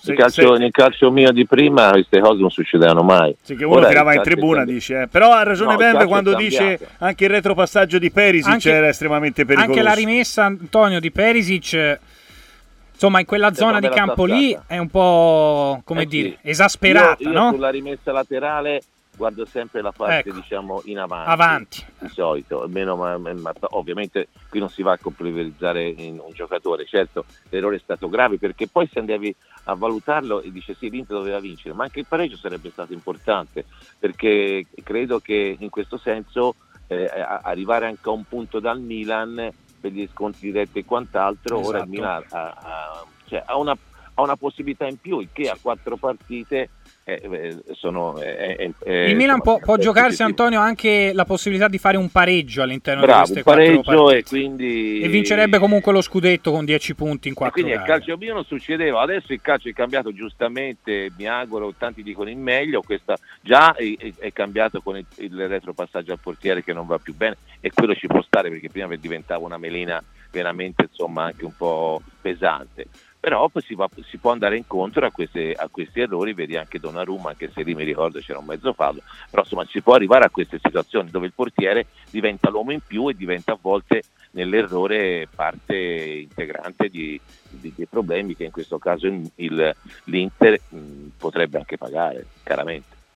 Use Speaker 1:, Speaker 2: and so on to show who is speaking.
Speaker 1: Nel calcio mio di prima queste cose non succedevano mai.
Speaker 2: Sì, che uno tirava in tribuna, dice. Però ha ragione Bembe quando dice anche il retropassaggio di Perisic era estremamente pericoloso.
Speaker 3: Anche la rimessa, Antonio, di Perisic, insomma, in quella zona di campo lì è un po', esasperata,
Speaker 1: io
Speaker 3: no?
Speaker 1: Sulla rimessa laterale guardo sempre la parte, diciamo, in avanti. Di solito, ma ovviamente qui non si va a colpevolizzare in un giocatore. Certo, l'errore è stato grave, perché poi se andavi a valutarlo e dice sì, l'Inter doveva vincere, ma anche il pareggio sarebbe stato importante, perché credo che in questo senso arrivare anche a un punto dal Milan per gli scontri diretti e quant'altro, esatto. Ora il Milan ha una possibilità in più, il che a 4 partite
Speaker 3: il Milan può giocarsi, Antonio, anche la possibilità di fare un pareggio all'interno di queste 4
Speaker 1: pareggio
Speaker 3: partite, e vincerebbe comunque lo scudetto con 10 punti in 4
Speaker 1: quindi
Speaker 3: gare.
Speaker 1: Il calcio mio non succedeva, adesso il calcio è cambiato, giustamente, mi auguro, tanti dicono in meglio, questa già è cambiato con il retropassaggio al portiere che non va più bene, e quello ci può stare, perché prima diventava una melina veramente, insomma, anche un po' pesante. Però poi si può andare incontro a questi errori, vedi anche Donnarumma, anche se lì mi ricordo c'era un mezzo fallo, però insomma si può arrivare a queste situazioni dove il portiere diventa l'uomo in più e diventa a volte nell'errore parte integrante di problemi che in questo caso l'Inter potrebbe anche pagare, chiaramente.